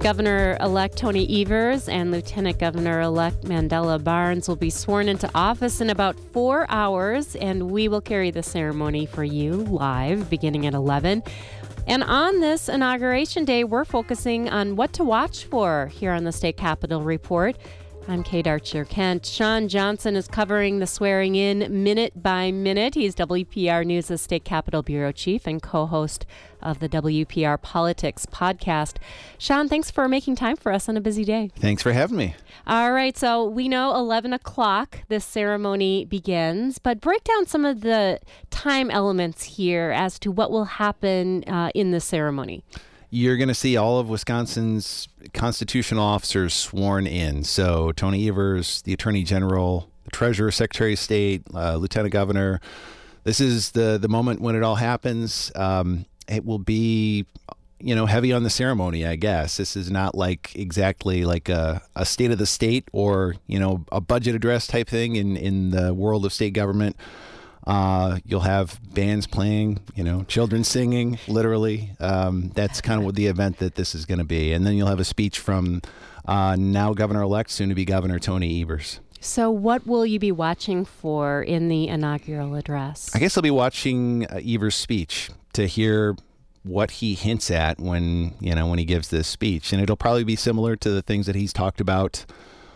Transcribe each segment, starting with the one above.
Governor-elect Tony Evers and Lieutenant Governor-elect Mandela Barnes will be sworn into office in about 4 hours, and we will carry the ceremony for you live beginning at 11. And on this Inauguration Day, we're focusing on what to watch for here on the State Capitol Report. I'm Kate Archer-Kent. Sean Johnson is covering the swearing in minute by minute. He's WPR News' State Capitol Bureau Chief and co-host of the WPR Politics podcast. Sean, thanks for making time for us on a busy day. Thanks for having me. All right, so we know 11 o'clock this ceremony begins, but break down some of the time elements here as to what will happen in the ceremony. You're going to see all of Wisconsin's constitutional officers sworn in. So Tony Evers, the Attorney General, the Treasurer, Secretary of State, Lieutenant Governor. This is the moment when it all happens. It will be, heavy on the ceremony, I guess. This is not exactly like a state of the state or, a budget address type thing in the world of state government. You'll have bands playing, children singing, literally. That's kind of what the event that this is going to be. And then you'll have a speech from now Governor-elect, soon-to-be Governor Tony Evers. So what will you be watching for in the inaugural address? I guess I'll be watching Evers' speech to hear what he hints at when he gives this speech. And it'll probably be similar to the things that he's talked about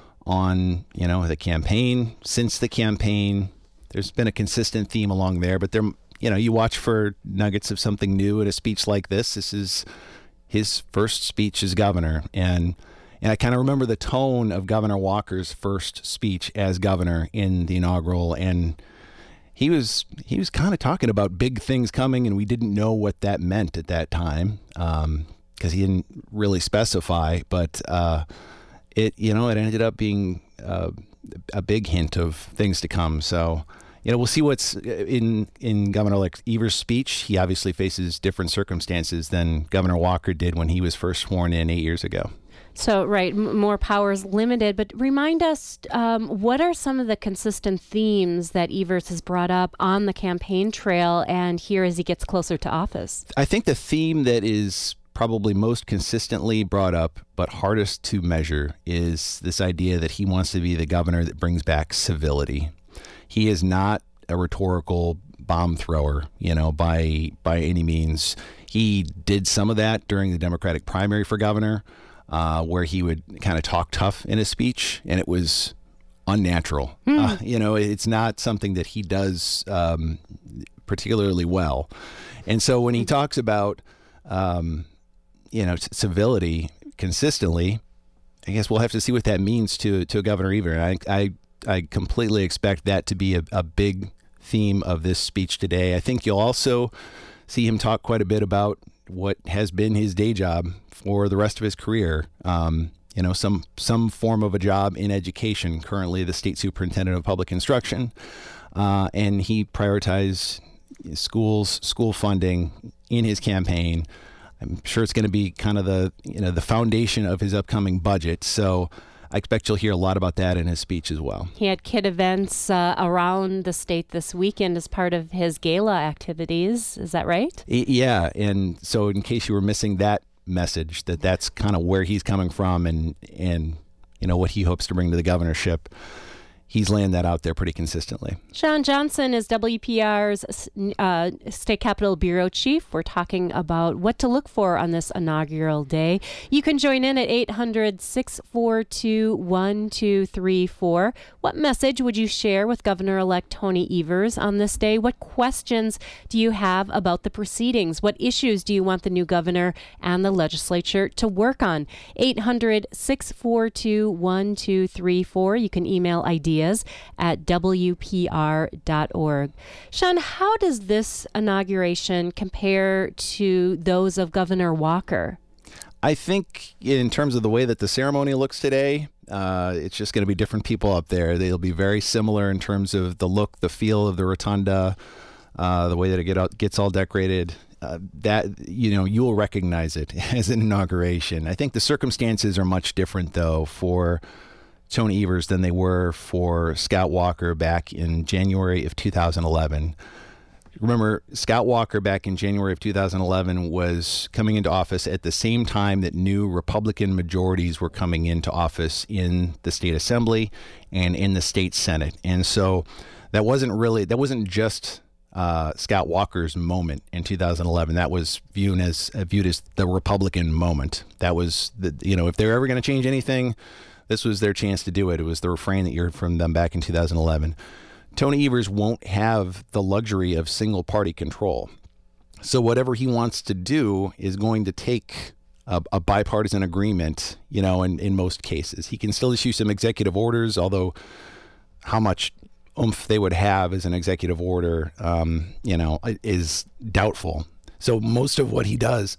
on, the campaign, since the campaign. There's been a consistent theme along there, but you watch for nuggets of something new in a speech like this. This is his first speech as governor, and I kind of remember the tone of Governor Walker's first speech as governor in the inaugural, and he was kind of talking about big things coming, and we didn't know what that meant at that time because he didn't really specify, but it ended up being a big hint of things to come. So, we'll see what's in Governor-elect Evers' speech. He obviously faces different circumstances than Governor Walker did when he was first sworn in 8 years ago. So, right, more powers limited, but remind us, what are some of the consistent themes that Evers has brought up on the campaign trail and here as he gets closer to office? I think the theme that is probably most consistently brought up, but hardest to measure, is this idea that he wants to be the governor that brings back civility. He is not a rhetorical bomb thrower, by any means. He did some of that during the Democratic primary for governor, where he would kind of talk tough in his speech, and it was unnatural. It's not something that he does particularly well. And so when he talks about civility consistently, I guess we'll have to see what that means to Governor Evers. I completely expect that to be a big theme of this speech today. I think you'll also see him talk quite a bit about what has been his day job for the rest of his career. Some form of a job in education, currently the state superintendent of public instruction. And he prioritized school funding in his campaign. I'm sure it's going to be kind of the foundation of his upcoming budget. So I expect you'll hear a lot about that in his speech as well. He had kid events around the state this weekend as part of his gala activities. Is that right? Yeah. And so in case you were missing that message, that's kind of where he's coming from and what he hopes to bring to the governorship. He's laying that out there pretty consistently. Sean Johnson is WPR's State Capitol Bureau Chief. We're talking about what to look for on this inaugural day. You can join in at 800-642-1234. What message would you share with Governor-elect Tony Evers on this day? What questions do you have about the proceedings? What issues do you want the new governor and the legislature to work on? 800-642-1234. You can email ideas at WPR.org. Sean, how does this inauguration compare to those of Governor Walker? I think in terms of the way that the ceremony looks today, it's just going to be different people up there. They'll be very similar in terms of the look, the feel of the rotunda, the way that it gets all decorated. You'll recognize it as an inauguration. I think the circumstances are much different, though, for Tony Evers than they were for Scott Walker back in January of 2011. Remember, Scott Walker back in January of 2011 was coming into office at the same time that new Republican majorities were coming into office in the state assembly and in the state Senate. And so that wasn't just Scott Walker's moment in 2011. That was viewed as the Republican moment. That was if they're ever going to change anything, this was their chance to do it. It was the refrain that you heard from them back in 2011. Tony Evers won't have the luxury of single party control. So whatever he wants to do is going to take a bipartisan agreement, in most cases. He can still issue some executive orders, although how much oomph they would have as an executive order, is doubtful. So most of what he does,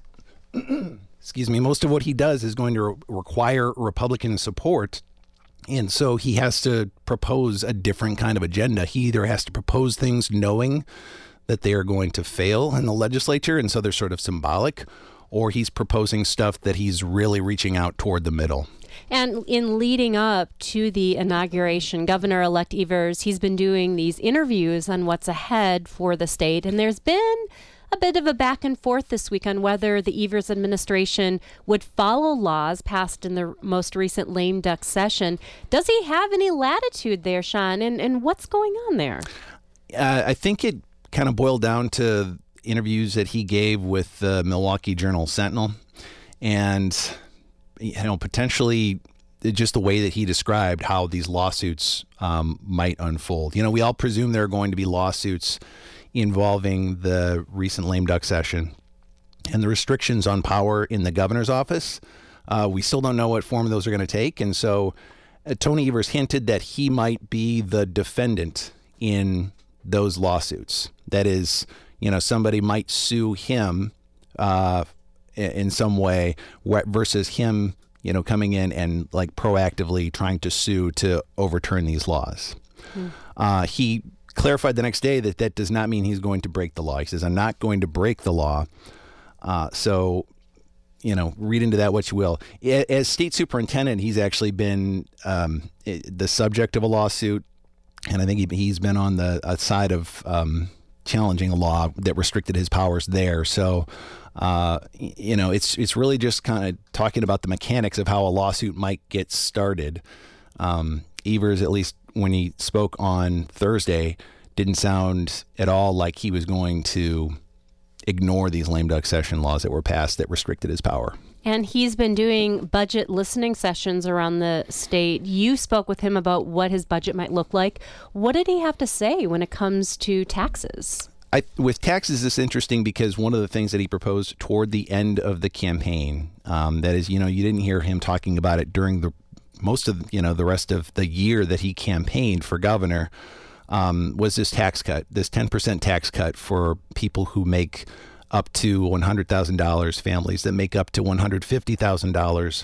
is going to require Republican support. And so he has to propose a different kind of agenda. He either has to propose things knowing that they are going to fail in the legislature, and so they're sort of symbolic, or he's proposing stuff that he's really reaching out toward the middle. And in leading up to the inauguration, Governor-elect Evers, he's been doing these interviews on what's ahead for the state, and there's been a bit of a back and forth this week on whether the Evers administration would follow laws passed in the most recent lame duck session. Does he have any latitude there, Sean? And what's going on there? I think it kind of boiled down to interviews that he gave with the Milwaukee Journal-Sentinel, and potentially just the way that he described how these lawsuits might unfold. We all presume there are going to be lawsuits involving the recent lame duck session and the restrictions on power in the governor's office. We still don't know what form those are going to take. And so Tony Evers hinted that he might be the defendant in those lawsuits. That is, somebody might sue him in some way versus him, coming in and proactively trying to sue to overturn these laws. He clarified the next day that does not mean he's going to break the law. He says, I'm not going to break the law. So, read into that what you will. As state superintendent, he's actually been the subject of a lawsuit, and I think he's been on the side of challenging a law that restricted his powers there. So, it's really just kind of talking about the mechanics of how a lawsuit might get started. Evers, at least when he spoke on Thursday, didn't sound at all like he was going to ignore these lame duck session laws that were passed that restricted his power. And he's been doing budget listening sessions around the state. You spoke with him about what his budget might look like. What did he have to say when it comes to taxes? With taxes, it's interesting because one of the things that he proposed toward the end of the campaign, that is, you didn't hear him talking about it during most of the rest of the year that he campaigned for governor, was this tax cut, this 10% tax cut for people who make up to $100,000, families that make up to $150,000.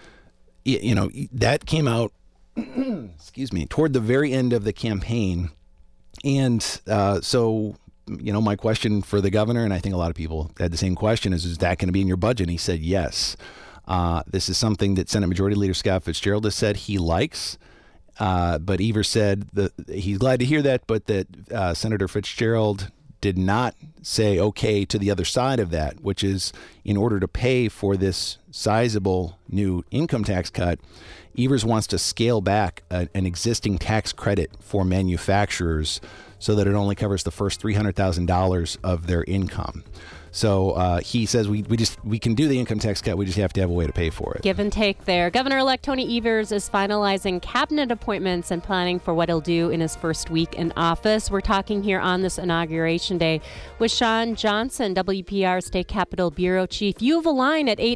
That came out, toward the very end of the campaign. And so, my question for the governor, and I think a lot of people had the same question, is that going to be in your budget? And he said yes. This is something that Senate Majority Leader Scott Fitzgerald has said he likes, but Evers said that he's glad to hear that, but that Senator Fitzgerald did not say okay to the other side of that, which is in order to pay for this sizable new income tax cut, Evers wants to scale back an existing tax credit for manufacturers so that it only covers the first $300,000 of their income. So he says we can do the income tax cut. We just have to have a way to pay for it. Give and take there. Governor-elect Tony Evers is finalizing cabinet appointments and planning for what he'll do in his first week in office. We're talking here on this Inauguration Day with Sean Johnson, WPR State Capitol Bureau Chief. You have a line at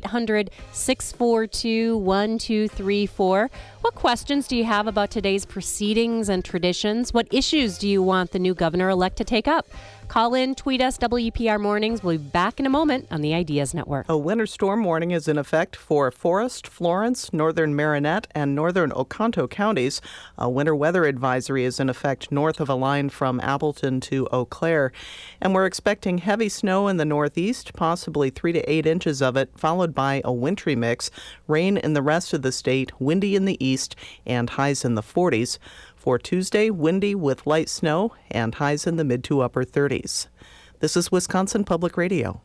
800-642-1234. What questions do you have about today's proceedings and traditions? What issues do you want the new governor-elect to take up? Call in, tweet us, WPR Mornings. We'll be back in a moment on the Ideas Network. A winter storm warning is in effect for Forest, Florence, northern Marinette, and northern Oconto counties. A winter weather advisory is in effect north of a line from Appleton to Eau Claire. And we're expecting heavy snow in the northeast, possibly 3 to 8 inches of it, followed by a wintry mix. Rain in the rest of the state, windy in the east, and highs in the 40s. For Tuesday, windy with light snow and highs in the mid to upper 30s. This is Wisconsin Public Radio.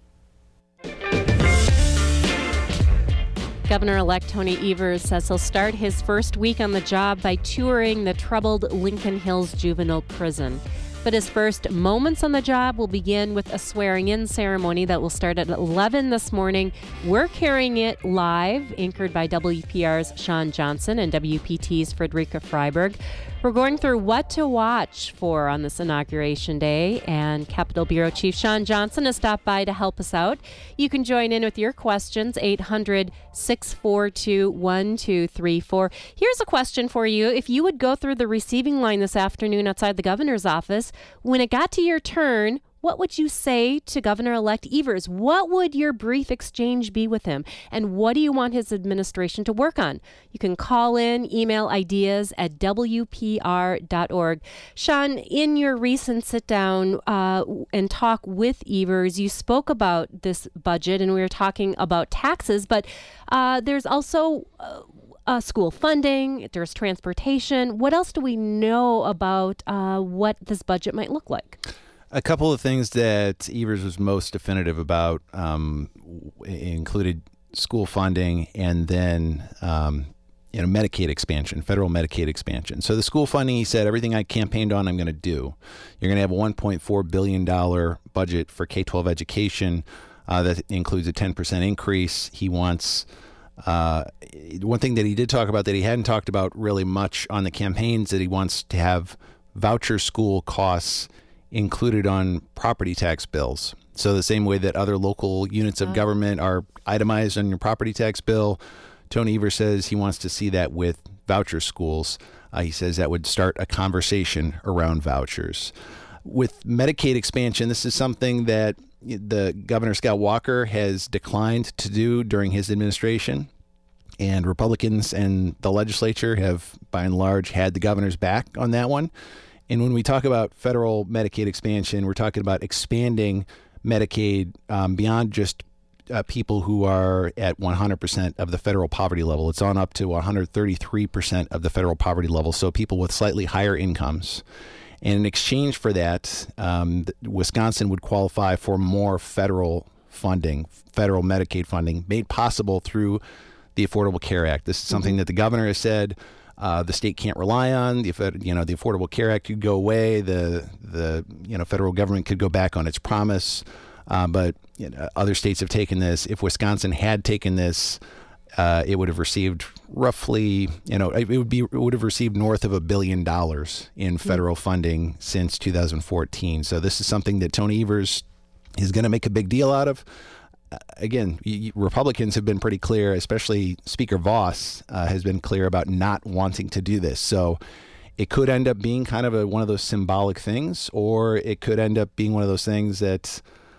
Governor-elect Tony Evers says he'll start his first week on the job by touring the troubled Lincoln Hills Juvenile Prison. But his first moments on the job will begin with a swearing-in ceremony that will start at 11 this morning. We're carrying it live, anchored by WPR's Sean Johnson and WPT's Frederica Freiberg. We're going through what to watch for on this inauguration day, and Capitol Bureau Chief Sean Johnson has stopped by to help us out. You can join in with your questions, 800-642-1234. Here's a question for you. If you would go through the receiving line this afternoon outside the governor's office, when it got to your turn, what would you say to Governor-elect Evers? What would your brief exchange be with him? And what do you want his administration to work on? You can call in, email ideas at WPR.org. Sean, in your recent sit-down and talk with Evers, you spoke about this budget, and we were talking about taxes, but there's also school funding, there's transportation. What else do we know about what this budget might look like? A couple of things that Evers was most definitive about included school funding and then Medicaid expansion, federal Medicaid expansion. So the school funding, he said, everything I campaigned on, I'm going to do. You're going to have a $1.4 billion budget for K-12 education that includes a 10% increase. He wants one thing that he did talk about that he hadn't talked about really much on the campaigns, that he wants to have voucher school costs included on property tax bills. So the same way that other local units of government are itemized on your property tax bill, Tony Evers says he wants to see that with voucher schools. He says that would start a conversation around vouchers. With Medicaid expansion, this is something that the Governor Scott Walker has declined to do during his administration. And Republicans and the legislature have, by and large, had the governor's back on that one. And when we talk about federal Medicaid expansion, we're talking about expanding Medicaid beyond just people who are at 100% of the federal poverty level. It's on up to 133% of the federal poverty level, so people with slightly higher incomes. And in exchange for that, Wisconsin would qualify for more federal funding, federal Medicaid funding, made possible through the Affordable Care Act. This is something that the governor has said the state can't rely on. The Affordable Care Act could go away. The federal government could go back on its promise. But other states have taken this. If Wisconsin had taken this, it would have received roughly, it would have received north of $1 billion in federal funding since 2014. So this is something that Tony Evers is going to make a big deal out of. Again, Republicans have been pretty clear, especially Speaker Voss has been clear about not wanting to do this. So it could end up being kind of one of those symbolic things, or it could end up being one of those things that,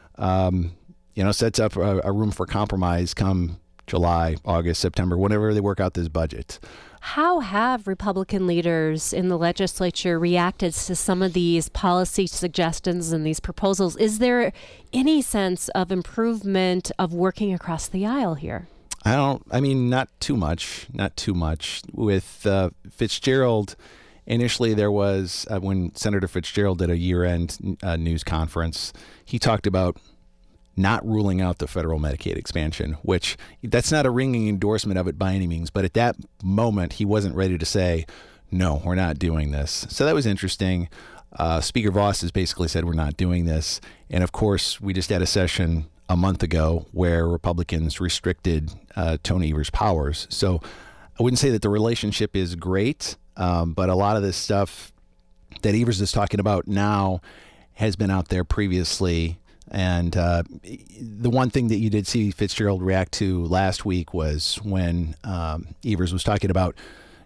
sets up a room for compromise come July, August, September, whenever they work out this budget. How have Republican leaders in the legislature reacted to some of these policy suggestions and these proposals? Is there any sense of improvement of working across the aisle here? Not too much. With Fitzgerald, initially there was, when Senator Fitzgerald did a year-end news conference, he talked about not ruling out the federal Medicaid expansion, which that's not a ringing endorsement of it by any means. But at that moment, he wasn't ready to say, no, we're not doing this. So that was interesting. Speaker Voss has basically said we're not doing this. And of course, we just had a session a month ago where Republicans restricted Tony Evers' powers. So I wouldn't say that the relationship is great, but a lot of this stuff that Evers is talking about now has been out there previously. And the one thing that you did see Fitzgerald react to last week was when Evers was talking about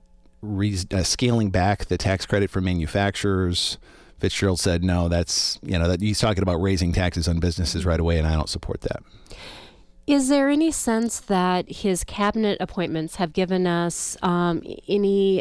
scaling back the tax credit for manufacturers. Fitzgerald said, no, that he's talking about raising taxes on businesses right away, and I don't support that. Is there any sense that his cabinet appointments have given us any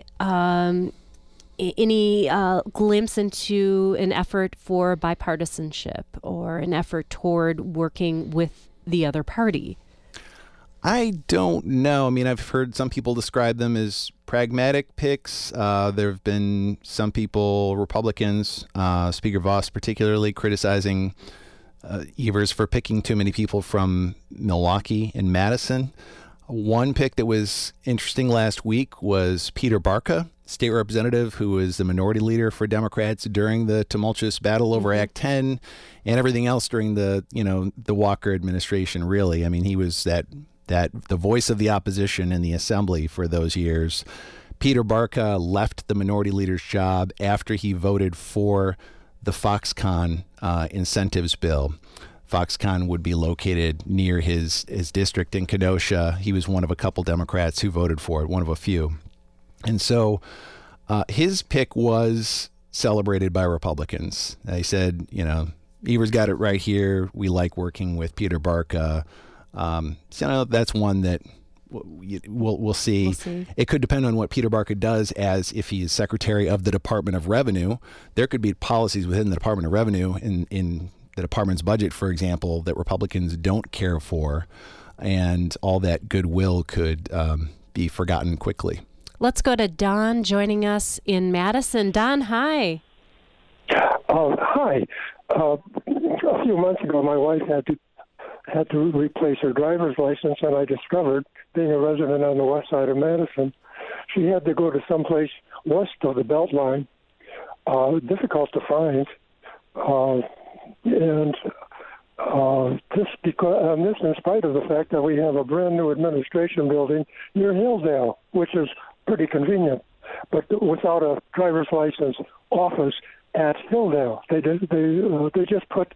glimpse into an effort for bipartisanship or an effort toward working with the other party? I don't know. I mean, I've heard some people describe them as pragmatic picks. There have been some people, Republicans, Speaker Voss particularly, criticizing Evers for picking too many people from Milwaukee and Madison. One pick that was interesting last week was Peter Barca, state representative who was the minority leader for Democrats during the tumultuous battle over Act 10 and everything else during the Walker administration, really. I mean, he was the voice of the opposition in the assembly for those years. Peter Barca left the minority leader's job after he voted for the Foxconn incentives bill. Foxconn would be located near his district in Kenosha. He was one of a couple Democrats who voted for it, one of a few. And so his pick was celebrated by Republicans. They said, Evers got it right here. We like working with Peter Barca. So that's one that we'll see. We'll see. It could depend on what Peter Barca does as if he is Secretary of the Department of Revenue. There could be policies within the Department of Revenue in the department's budget, for example, that Republicans don't care for, and all that goodwill could be forgotten quickly. Let's go to Don joining us in Madison. Don, hi. Hi. A few months ago, my wife had to replace her driver's license, and I discovered, being a resident on the west side of Madison, she had to go to someplace west of the Beltline, difficult to find, and this in spite of the fact that we have a brand new administration building near Hilldale, which is pretty convenient, but without a driver's license office at Hilldale. They just put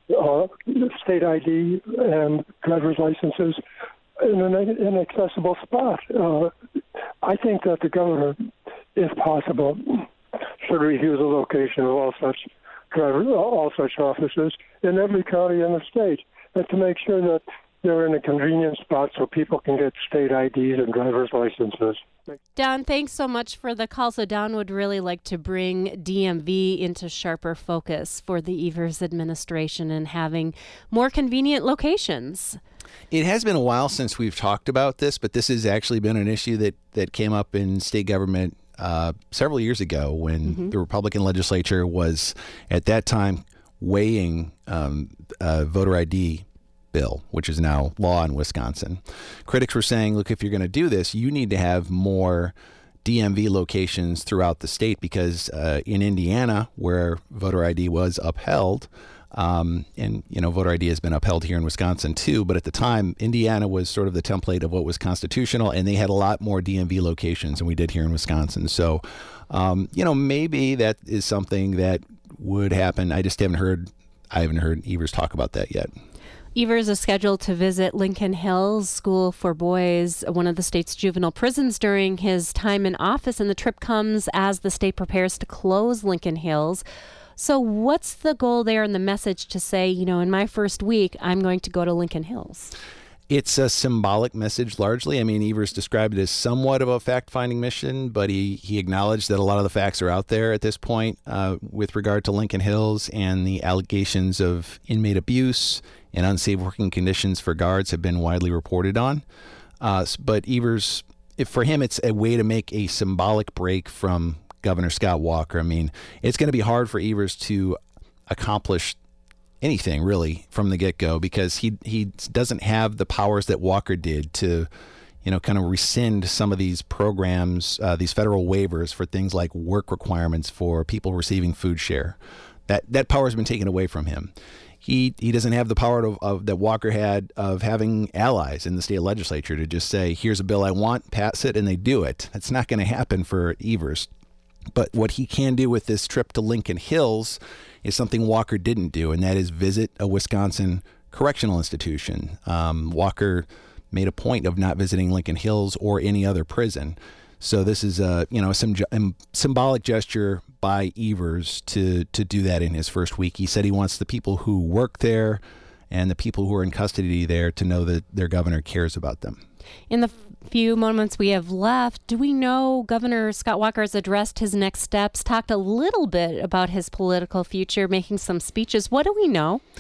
state ID and driver's licenses in an inaccessible spot. I think that the governor, if possible, should review the location of all such offices in every county in the state, and to make sure that they're in a convenient spot so people can get state IDs and driver's licenses. Don, thanks so much for the call. So Don would really like to bring DMV into sharper focus for the Evers administration and having more convenient locations. It has been a while since we've talked about this, but this has actually been an issue that came up in state government several years ago when the Republican legislature was at that time weighing voter ID bill, which is now law in Wisconsin. Critics were saying, look, if you're going to do this, you need to have more DMV locations throughout the state, because in Indiana, where voter ID was upheld, and voter ID has been upheld here in Wisconsin too, but at the time, Indiana was sort of the template of what was constitutional, and they had a lot more DMV locations than we did here in Wisconsin. So, maybe that is something that would happen. I haven't heard Evers talk about that yet. Evers is scheduled to visit Lincoln Hills School for Boys, one of the state's juvenile prisons, during his time in office, and the trip comes as the state prepares to close Lincoln Hills. So what's the goal there and the message to say, in my first week, I'm going to go to Lincoln Hills? It's a symbolic message largely. I mean, Evers described it as somewhat of a fact-finding mission, but he acknowledged that a lot of the facts are out there at this point with regard to Lincoln Hills, and the allegations of inmate abuse and unsafe working conditions for guards have been widely reported on. But Evers, for him, it's a way to make a symbolic break from Governor Scott Walker. I mean, it's going to be hard for Evers to accomplish anything really from the get-go, because he doesn't have the powers that Walker did to, kind of rescind some of these programs, these federal waivers for things like work requirements for people receiving food share. That power has been taken away from him. He doesn't have the power of that Walker had of having allies in the state legislature to just say, here's a bill I want, pass it, and they do it. That's not going to happen for Evers. But what he can do with this trip to Lincoln Hills is something Walker didn't do, and that is visit a Wisconsin correctional institution. Walker made a point of not visiting Lincoln Hills or any other prison. So this is a symbolic gesture by Evers to do that in his first week. He said he wants the people who work there and the people who are in custody there to know that their governor cares about them. In the few moments we have left, do we know Governor Scott Walker has addressed his next steps, talked a little bit about his political future, making some speeches? What do we know?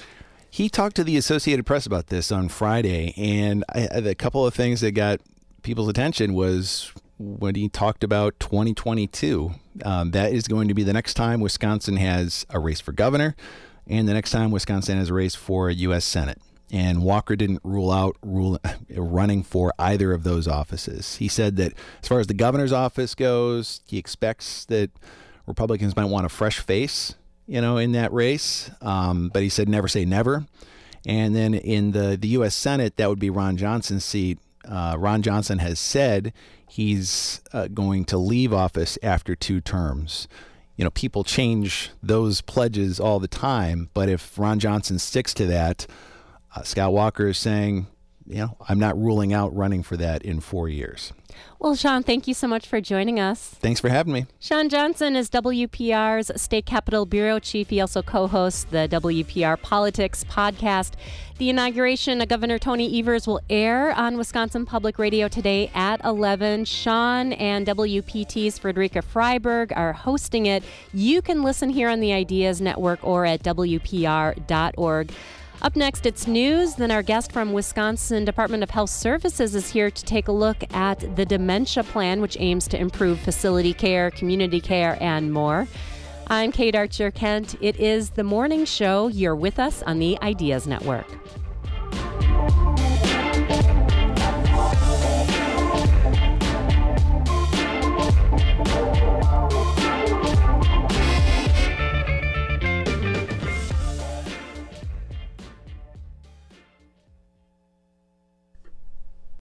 He talked to the Associated Press about this on Friday, and a couple of things that got people's attention was when he talked about 2022. That is going to be the next time Wisconsin has a race for governor, and the next time Wisconsin has a race for a U.S. Senate. And Walker didn't rule out running for either of those offices. He said that as far as the governor's office goes, he expects that Republicans might want a fresh face, in that race. But he said never say never. And then in the U.S. Senate, that would be Ron Johnson's seat. Ron Johnson has said he's going to leave office after 2 terms. People change those pledges all the time. But if Ron Johnson sticks to that, Scott Walker is saying, I'm not ruling out running for that in 4 years. Well, Sean, thank you so much for joining us. Thanks for having me. Sean Johnson is WPR's State Capitol Bureau Chief. He also co-hosts the WPR Politics podcast. The inauguration of Governor Tony Evers will air on Wisconsin Public Radio today at 11. Sean and WPT's Frederica Freiberg are hosting it. You can listen here on the Ideas Network or at WPR.org. Up next, it's news. Then our guest from Wisconsin Department of Health Services is here to take a look at the Dementia Plan, which aims to improve facility care, community care, and more. I'm Kate Archer-Kent. It is The Morning Show. You're with us on the Ideas Network.